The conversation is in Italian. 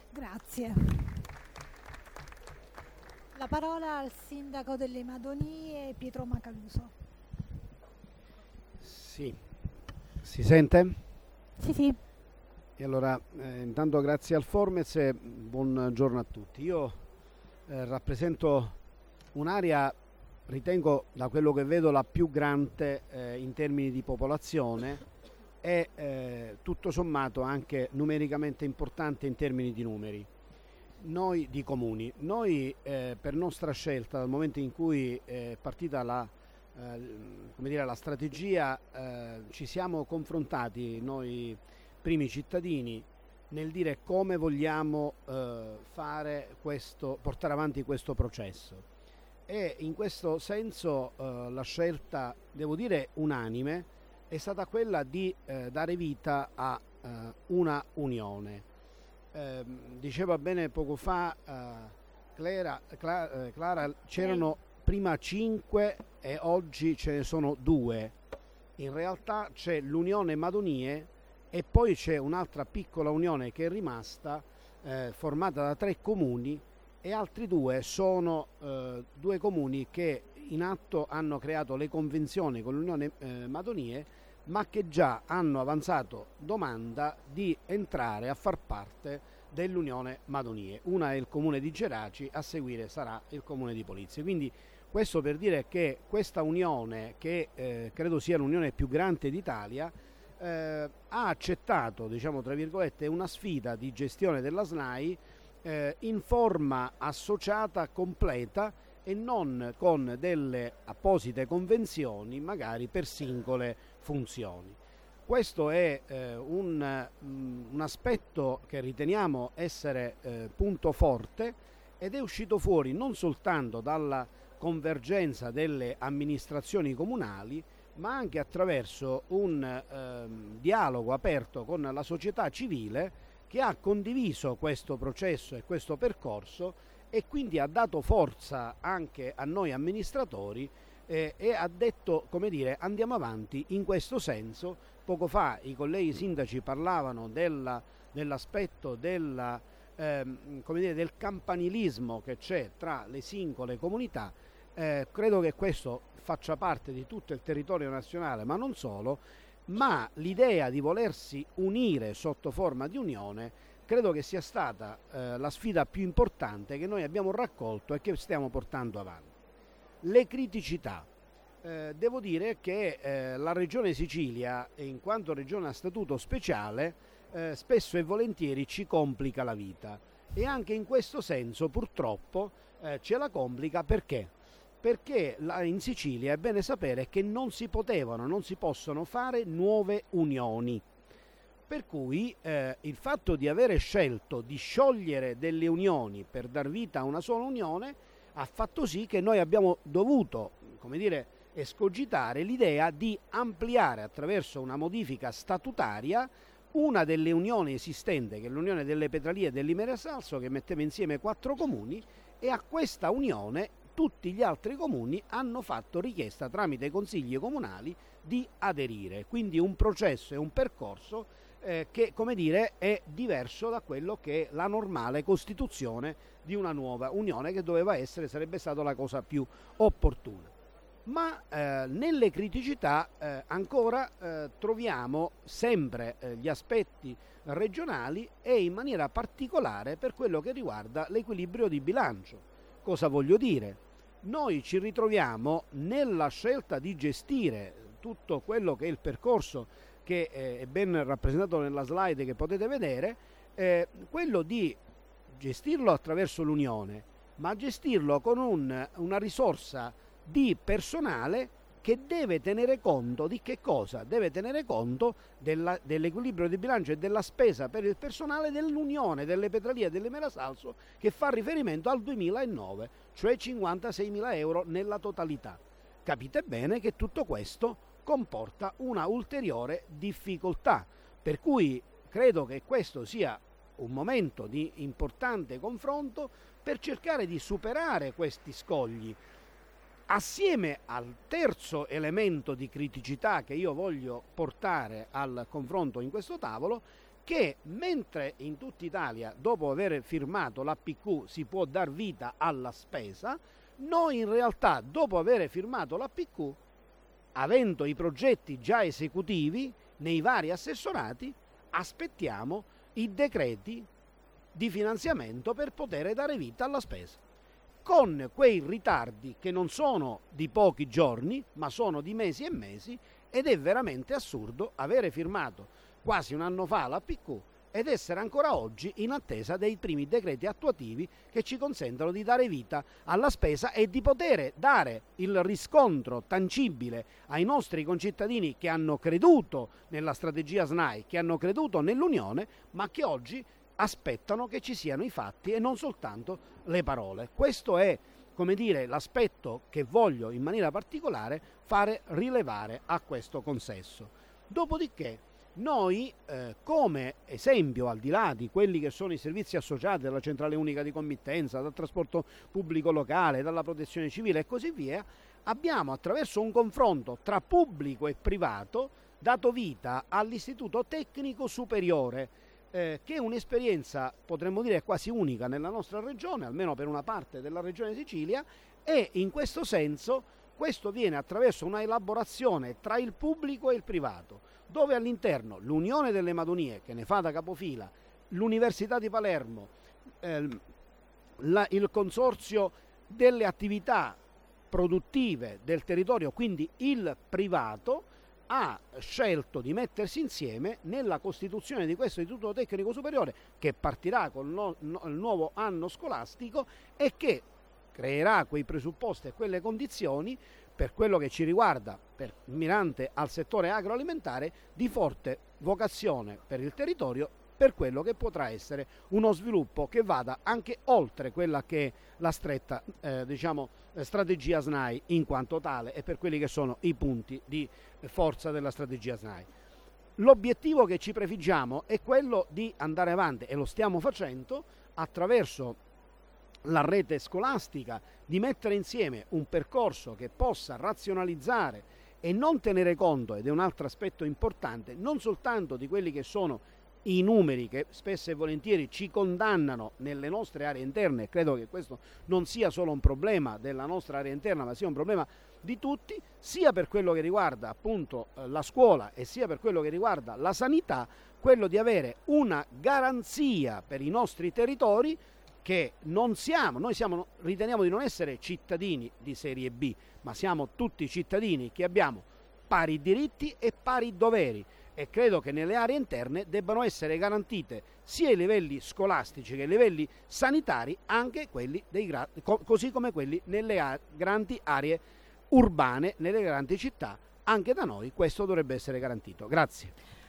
Grazie. La parola al sindaco delle Madonie, Pietro Macaluso. Sì, si sente? Sì, sì. E allora, intanto grazie al Formez e buongiorno a tutti. Io rappresento un'area, ritengo da quello che vedo, la più grande in termini di popolazione e tutto sommato anche numericamente importante in termini di numeri. Noi di comuni, per nostra scelta, dal momento in cui è partita la strategia, ci siamo confrontati noi primi cittadini nel dire come vogliamo portare avanti questo processo, e in questo senso la scelta, devo dire unanime, è stata quella di dare vita a una unione. Diceva bene poco fa Clara, c'erano prima 5 e oggi ce ne sono 2. In realtà c'è l'Unione Madonie e poi c'è un'altra piccola unione che è rimasta, formata da 3 comuni, e altri 2 sono 2 comuni che in atto hanno creato le convenzioni con l'Unione Madonie, ma che già hanno avanzato domanda di entrare a far parte dell'Unione Madonie. Una è il comune di Geraci, a seguire sarà il comune di Polizia. Quindi questo per dire che questa unione, che credo sia l'unione più grande d'Italia, ha accettato, diciamo tra virgolette, una sfida di gestione della SNAI in forma associata completa e non con delle apposite convenzioni magari per singole funzioni. Questo è un aspetto che riteniamo essere punto forte, ed è uscito fuori non soltanto dalla convergenza delle amministrazioni comunali, ma anche attraverso un dialogo aperto con la società civile, che ha condiviso questo processo e questo percorso, e quindi ha dato forza anche a noi amministratori e ha detto, come dire, andiamo avanti in questo senso. Poco fa i colleghi sindaci parlavano dell'aspetto del campanilismo che c'è tra le singole comunità. Credo che questo faccia parte di tutto il territorio nazionale, ma non solo, ma l'idea di volersi unire sotto forma di unione credo che sia stata la sfida più importante che noi abbiamo raccolto e che stiamo portando avanti. Le criticità. Devo dire che la Regione Sicilia, in quanto regione a statuto speciale, spesso e volentieri ci complica la vita, e anche in questo senso purtroppo ce la complica. Perché in Sicilia è bene sapere che non si possono fare nuove unioni. Per cui il fatto di avere scelto di sciogliere delle unioni per dar vita a una sola unione ha fatto sì che noi abbiamo dovuto, escogitare l'idea di ampliare attraverso una modifica statutaria una delle unioni esistenti, che è l'Unione delle Petralie e dell'Imera Salso, che metteva insieme 4 comuni, e a questa unione tutti gli altri comuni hanno fatto richiesta tramite i consigli comunali di aderire. Quindi un processo e un percorso che, è diverso da quello che è la normale costituzione di una nuova unione, che sarebbe stata la cosa più opportuna. Ma nelle criticità ancora troviamo sempre gli aspetti regionali, e in maniera particolare per quello che riguarda l'equilibrio di bilancio. Cosa voglio dire? Noi ci ritroviamo nella scelta di gestire tutto quello che è il percorso, che è ben rappresentato nella slide che potete vedere, quello di gestirlo attraverso l'unione, ma gestirlo con una risorsa di personale che deve tenere conto di che cosa? Deve tenere conto dell'equilibrio di bilancio e della spesa per il personale dell'Unione delle Petralie e dell'Imera Salso, che fa riferimento al 2009, cioè 56.000 euro nella totalità. Capite bene che tutto questo comporta una ulteriore difficoltà, per cui credo che questo sia un momento di importante confronto per cercare di superare questi scogli, assieme al terzo elemento di criticità che io voglio portare al confronto in questo tavolo, che mentre in tutta Italia dopo aver firmato l'APQ si può dar vita alla spesa, noi in realtà dopo aver firmato l'APQ, avendo i progetti già esecutivi nei vari assessorati, aspettiamo i decreti di finanziamento per poter dare vita alla spesa, con quei ritardi che non sono di pochi giorni ma sono di mesi e mesi, ed è veramente assurdo avere firmato quasi un anno fa l'APQ ed essere ancora oggi in attesa dei primi decreti attuativi che ci consentono di dare vita alla spesa e di poter dare il riscontro tangibile ai nostri concittadini che hanno creduto nella strategia SNAI, che hanno creduto nell'Unione, ma che oggi aspettano che ci siano i fatti e non soltanto le parole. Questo è, come dire, l'aspetto che voglio in maniera particolare fare rilevare a questo consesso. Dopodiché noi, come esempio, al di là di quelli che sono i servizi associati dalla centrale unica di committenza, dal trasporto pubblico locale, dalla protezione civile e così via, abbiamo attraverso un confronto tra pubblico e privato dato vita all'Istituto Tecnico Superiore, che è un'esperienza, potremmo dire, quasi unica nella nostra regione, almeno per una parte della regione Sicilia, e in questo senso questo viene attraverso una elaborazione tra il pubblico e il privato, dove all'interno l'Unione delle Madonie, che ne fa da capofila, l'Università di Palermo, il consorzio delle attività produttive del territorio, quindi il privato, ha scelto di mettersi insieme nella costituzione di questo Istituto Tecnico Superiore, che partirà con il nuovo anno scolastico e che creerà quei presupposti e quelle condizioni, per quello che ci riguarda, mirante al settore agroalimentare, di forte vocazione per il territorio, per quello che potrà essere uno sviluppo che vada anche oltre quella che è la stretta strategia SNAI in quanto tale, e per quelli che sono i punti di forza della strategia SNAI. L'obiettivo che ci prefiggiamo è quello di andare avanti, e lo stiamo facendo attraverso la rete scolastica, di mettere insieme un percorso che possa razionalizzare e non tenere conto, ed è un altro aspetto importante, non soltanto di quelli che sono i numeri che spesso e volentieri ci condannano nelle nostre aree interne, e credo che questo non sia solo un problema della nostra area interna ma sia un problema di tutti, sia per quello che riguarda appunto la scuola e sia per quello che riguarda la sanità, quello di avere una garanzia per i nostri territori che noi riteniamo di non essere cittadini di serie B, ma siamo tutti cittadini che abbiamo pari diritti e pari doveri, e credo che nelle aree interne debbano essere garantite sia i livelli scolastici che i livelli sanitari, anche quelli così come quelli nelle grandi aree urbane, nelle grandi città. Anche da noi questo dovrebbe essere garantito. Grazie.